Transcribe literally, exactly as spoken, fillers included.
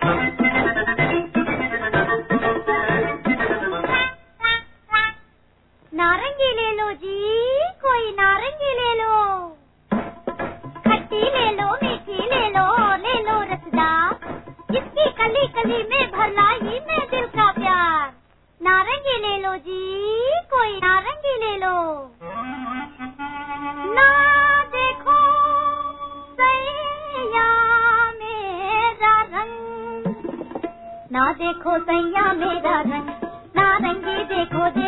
नारंगी ले लो जी, कोई नारंगी ले लो, खट्टी ले लो, मीठी ले लो, ले लो रसदार, जिसकी कली कली में भर लाई मैं दिल का प्यार। नारंगी ले लो जी, कोई नारंगी ले लो। ना देखो सैया मेरा रंग, ना देखो सैया मेरा रंग, नारंगी देखो।